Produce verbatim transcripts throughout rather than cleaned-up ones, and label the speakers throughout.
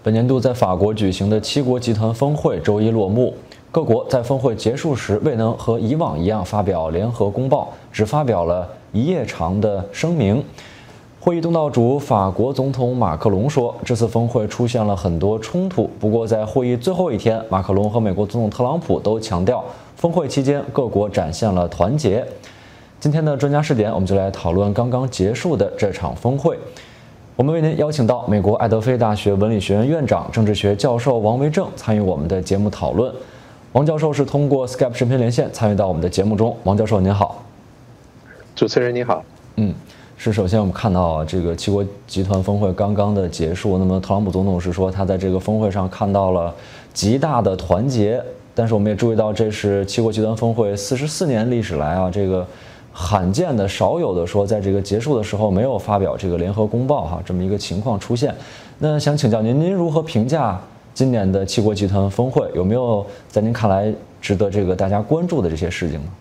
Speaker 1: 本年度在法国举行的七国集团峰会周一落幕，各国在峰会结束时未能和以往一样发表联合公报，只发表了一页长的声明。会议东道主法国总统马克龙说，这次峰会出现了很多冲突，不过在会议最后一天，马克龙和美国总统特朗普都强调，峰会期间各国展现了团结。今天的专家视点，我们就来讨论刚刚结束的这场峰会。我们为您邀请到美国爱德菲大学文理学院院长、政治学教授王维正参与我们的节目讨论。王教授是通过 Skype 视频连线参与到我们的节目中。王教授您好。
Speaker 2: 主持人你好。
Speaker 1: 嗯，是首先我们看到啊，这个七国集团峰会刚刚的结束，那么特朗普总统是说他在这个峰会上看到了极大的团结，但是我们也注意到这是七国集团峰会四十四年历史来啊这个罕见的、少有的说，在这个结束的时候没有发表这个联合公报哈，这么一个情况出现。那想请教您，您如何评价今年的七国集团峰会？有没有在您看来值得这个大家关注的这些事情呢？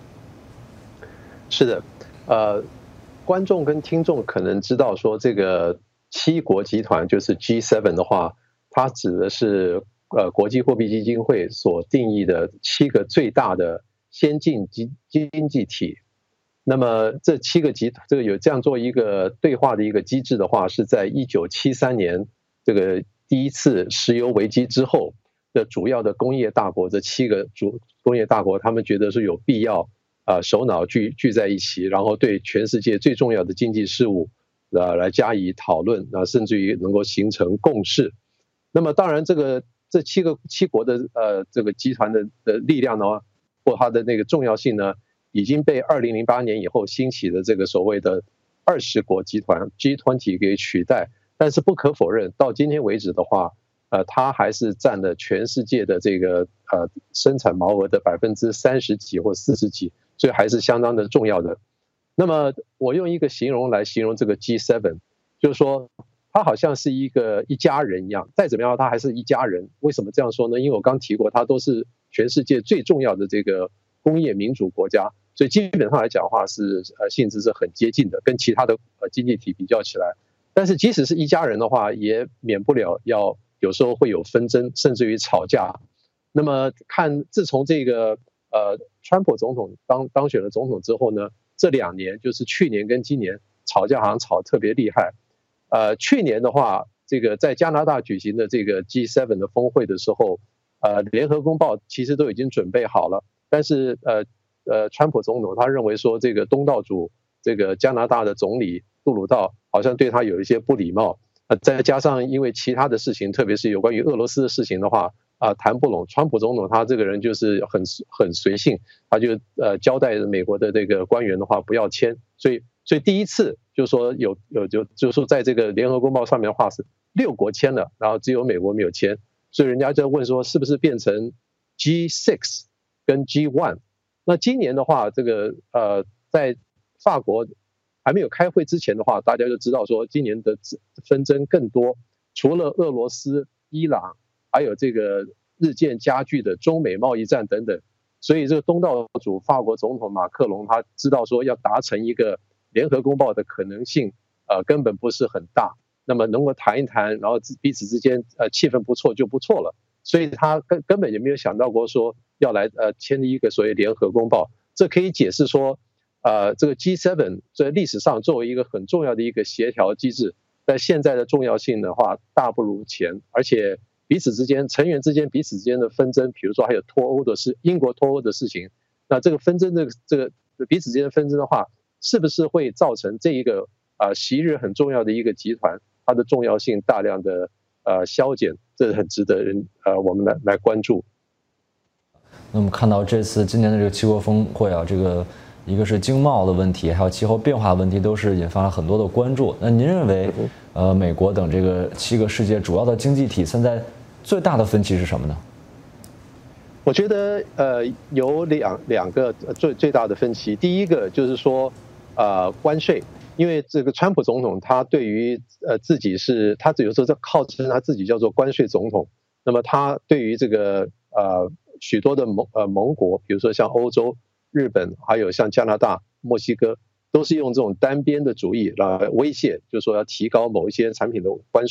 Speaker 2: 是的，呃，观众跟听众可能知道说，这个七国集团就是 G 七 的话，它指的是呃国际货币基金会所定义的七个最大的先进经经济体。那么这七个集这个有这样做一个对话的一个机制的话，是在一九七三年这个第一次石油危机之后的主要的工业大国，这七个主工业大国，他们觉得是有必要啊、呃、首脑聚聚在一起，然后对全世界最重要的经济事务呃来加以讨论，啊甚至于能够形成共识。那么当然这个这七个七国的呃这个集团的的力量呢，或它的那个重要性呢，已经被二零零八年以后兴起的这个所谓的二十国集团 G 二十 给取代。但是不可否认，到今天为止的话，呃，它还是占了全世界的这个呃生产毛额的百分之三十几或四十几，所以还是相当的重要的。那么我用一个形容来形容这个 G 七， 就是说它好像是一个一家人一样，再怎么样它还是一家人。为什么这样说呢？因为我刚提过，它都是全世界最重要的这个工业民主国家，所以基本上来讲的话是呃性质是很接近的，跟其他的呃经济体比较起来。但是即使是一家人的话，也免不了要有时候会有纷争，甚至于吵架。那么看自从这个呃川普总统当当选了总统之后呢，这两年就是去年跟今年吵架好像吵特别厉害。呃，去年的话，这个在加拿大举行的这个 G 七 的峰会的时候，呃，联合公报其实都已经准备好了，但是呃呃，川普总统他认为说这个东道主这个加拿大的总理杜鲁道好像对他有一些不礼貌，呃，再加上因为其他的事情，特别是有关于俄罗斯的事情的话，啊、呃，谈不拢。川普总统他这个人就是很很随性，他就呃交代美国的这个官员的话不要签，所以所以第一次就是说有有就就是说在这个联合公报上面的话是六国签了，然后只有美国没有签，所以人家就问说是不是变成 G 六 跟 G 一？ 那今年的话，这个呃在法国还没有开会之前的话，大家就知道说今年的纷争更多，除了俄罗斯、伊朗，还有这个日渐加剧的中美贸易战等等。所以这个东道主法国总统马克龙他知道说要达成一个联合公报的可能性呃根本不是很大，那么能够谈一谈，然后彼此之间呃气氛不错就不错了，所以他根根本也没有想到过说要来呃签一个所谓联合公报。这可以解释说呃这个 G 七 在历史上作为一个很重要的一个协调机制，在现在的重要性的话大不如前，而且彼此之间成员之间彼此之间的纷争，比如说还有脱欧的事，英国脱欧的事情，那这个纷争的这个彼此之间的纷争的话，是不是会造成这一个啊、呃、昔日很重要的一个集团它的重要性大量的呃消减，这很值得人呃我们来来关注。
Speaker 1: 那么看到这次今年的这个七国峰会啊，这个一个是经贸的问题，还有气候变化的问题，都是引发了很多的关注。那您认为，呃，美国等这个七个世界主要的经济体现在最大的分歧是什么呢？
Speaker 2: 我觉得呃有两两个最最大的分歧。第一个就是说呃关税，因为这个川普总统他对于呃自己是他有时候在号称他自己叫做关税总统，那么他对于这个呃许多的盟呃盟国，比如说像欧洲、日本，还有像加拿大、墨西哥，都是用这种单边的主义来威胁，就是说要提高某一些产品的关税，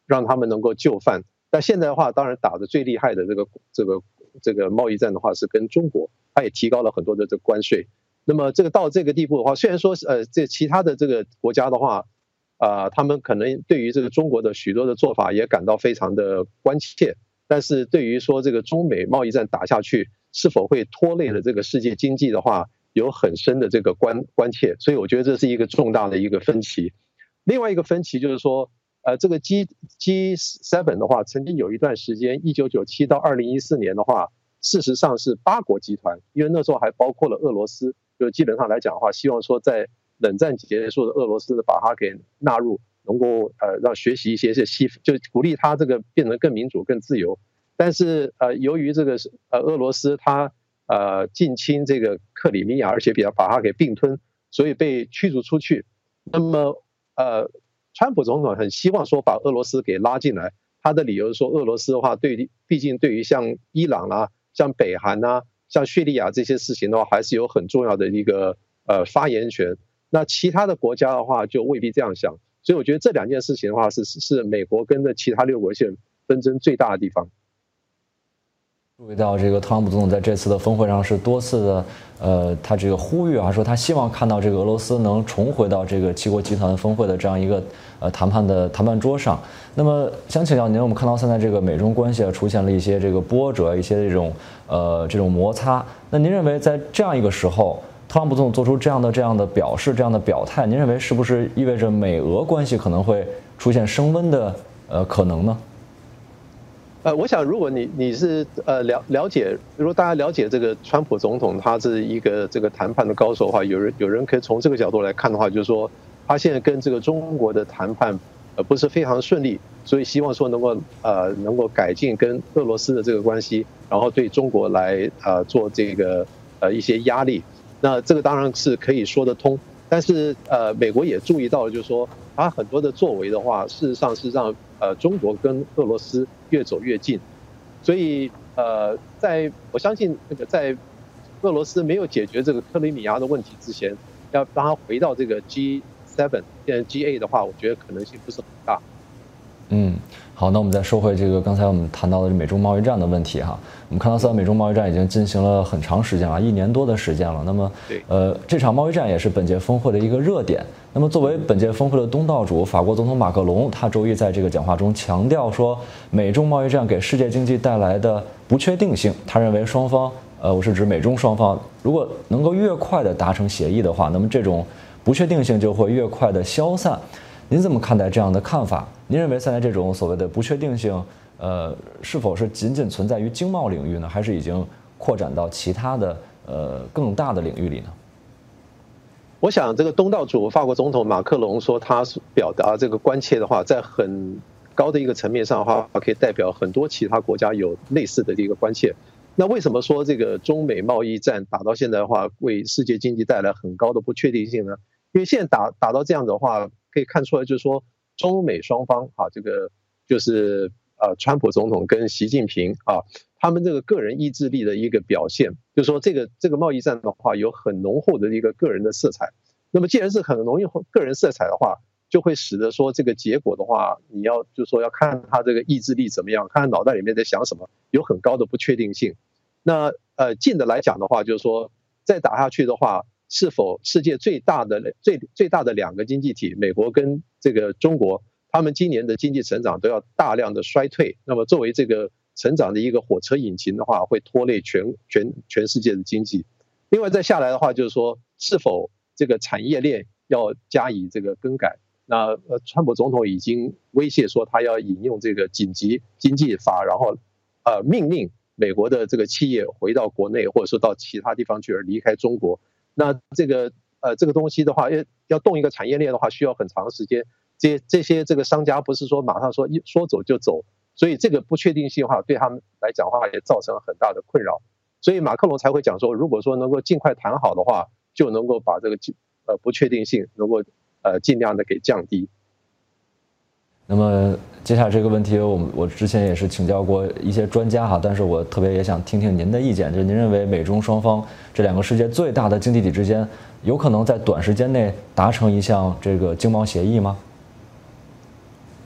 Speaker 2: 让他们能够就范。但现在的话，当然打的最厉害的这个这个这个贸易战的话是跟中国，它也提高了很多的这个关税。那么这个到这个地步的话，虽然说呃这其他的这个国家的话，啊、呃，他们可能对于这个中国的许多的做法也感到非常的关切，但是对于说这个中美贸易战打下去是否会拖累了这个世界经济的话，有很深的这个关关切，所以我觉得这是一个重大的一个分歧。另外一个分歧就是说，呃，这个 G G 七 的话，曾经有一段时间，一九九七到二零一四年的话，事实上是八国集团，因为那时候还包括了俄罗斯，就基本上来讲的话，希望说在冷战结束的俄罗斯的把它给纳入，能够呃让学习一些是西，就鼓励它这个变得更民主、更自由。但是呃，由于这个呃俄罗斯它呃近侵这个克里米亚，而且比较把它给并吞，所以被驱逐出去。那么呃，川普总统很希望说把俄罗斯给拉进来，他的理由是说俄罗斯的话对，毕竟对于像伊朗啊、像北韩啊、像叙利亚这些事情的话，还是有很重要的一个呃发言权。那其他的国家的话就未必这样想，所以我觉得这两件事情的话是是美国跟的其他六国线纷争最大的地方。
Speaker 1: 注意到这个特朗普总统在这次的峰会上是多次的，呃，他这个呼吁啊，说他希望看到这个俄罗斯能重回到这个七国集团峰会的这样一个呃谈判的谈判桌上。那么想请教您，我们看到现在这个美中关系啊出现了一些这个波折，一些这种呃这种摩擦。那您认为在这样一个时候，特朗普总统做出这样的这样的表示、这样的表态，您认为是不是意味着美俄关系可能会出现升温的呃可能呢？
Speaker 2: 呃，我想如果你你是呃了了解，如果大家了解这个川普总统他是一个这个谈判的高手的话，有人有人可以从这个角度来看的话，就是说他现在跟这个中国的谈判呃不是非常顺利，所以希望说能够呃能够改进跟俄罗斯的这个关系，然后对中国来呃做这个呃一些压力。那这个当然是可以说得通，但是呃美国也注意到，就是说他很多的作为的话，事实上是让呃中国跟俄罗斯越走越近，所以呃，在我相信那个在俄罗斯没有解决这个克里米亚的问题之前，要让它回到这个 G 七 变成 G 八 的话，我觉得可能性不是很大。
Speaker 1: 嗯，好，那我们再说回这个刚才我们谈到的美中贸易战的问题哈。我们看到，现在美中贸易战已经进行了很长时间了，一年多的时间了。那么，呃，这场贸易战也是本届峰会的一个热点。那么，作为本届峰会的东道主，法国总统马克龙他周一在这个讲话中强调说，美中贸易战给世界经济带来的不确定性，他认为双方，呃，我是指美中双方，如果能够越快的达成协议的话，那么这种不确定性就会越快的消散。您怎么看待这样的看法？您认为现在这种所谓的不确定性，呃，是否是仅仅存在于经贸领域呢，还是已经扩展到其他的呃更大的领域里呢？
Speaker 2: 我想，这个东道主法国总统马克龙说他表达这个关切的话，在很高的一个层面上的话，可以代表很多其他国家有类似的一个关切。那为什么说这个中美贸易战打到现在的话，为世界经济带来很高的不确定性呢？因为现在打打到这样的话，可以看出来，就是说中美双方啊，这个就是呃，川普总统跟习近平啊，他们这个个人意志力的一个表现，就是说这个这个贸易战的话，有很浓厚的一个个人的色彩。那么既然是很浓厚个人色彩的话，就会使得说这个结果的话，你要就是说要看他这个意志力怎么样，看他脑袋里面在想什么，有很高的不确定性。那呃，近的来讲的话，就是说再打下去的话，是否世界最大的最最大的两个经济体，美国跟这个中国，他们今年的经济成长都要大量的衰退。那么作为这个成长的一个火车引擎的话，会拖累全全全世界的经济。另外再下来的话，就是说是否这个产业链要加以这个更改。那呃，川普总统已经威胁说，他要引用这个紧急经济法，然后呃命令美国的这个企业回到国内，或者说到其他地方去，而离开中国。那这个呃这个东西的话，要要动一个产业链的话，需要很长时间。这这些这个商家不是说马上说一说走就走，所以这个不确定性的话，对他们来讲的话，也造成了很大的困扰。所以马克龙才会讲说，如果说能够尽快谈好的话，就能够把这个呃不确定性能够呃尽量的给降低。
Speaker 1: 那么接下来这个问题，我们我之前也是请教过一些专家哈，但是我特别也想听听您的意见，就是您认为美中双方这两个世界最大的经济体之间，有可能在短时间内达成一项这个经贸协议吗？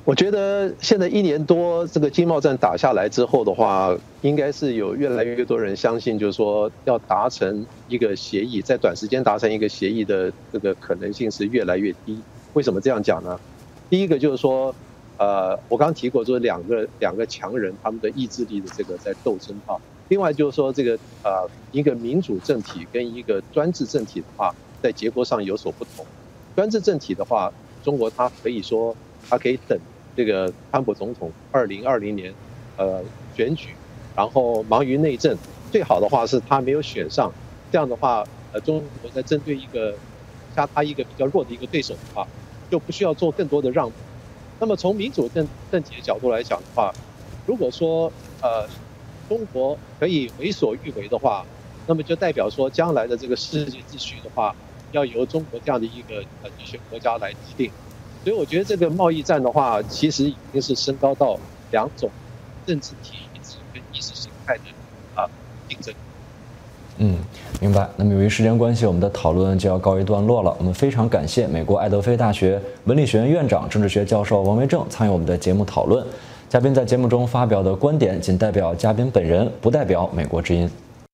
Speaker 2: 我觉得现在一年多这个经贸战打下来之后的话，应该是有越来越多人相信，就是说要达成一个协议，在短时间达成一个协议的这个可能性是越来越低。为什么这样讲呢？第一个就是说，呃，我刚刚提过，就是两个两个强人他们的意志力的这个在斗争啊。另外就是说，这个呃一个民主政体跟一个专制政体的话，在结果上有所不同。专制政体的话，中国它可以说它可以等这个川普总统二零二零年呃选举，然后忙于内政，最好的话是他没有选上，这样的话，呃，中国在针对一个加他一个比较弱的一个对手的话，就不需要做更多的让步。那么从民主政政体的角度来讲的话，如果说呃中国可以为所欲为的话，那么就代表说将来的这个世界秩序的话，要由中国这样的一个呃集权国家来制定。所以我觉得这个贸易战的话，其实已经是升高到两种政治体制跟意识形态的啊竞争。
Speaker 1: 嗯，明白。那么由于时间关系，我们的讨论就要告一段落了。我们非常感谢美国爱德菲大学文理学院院长、政治学教授王维正参与我们的节目讨论。嘉宾在节目中发表的观点仅代表嘉宾本人，不代表美国之音。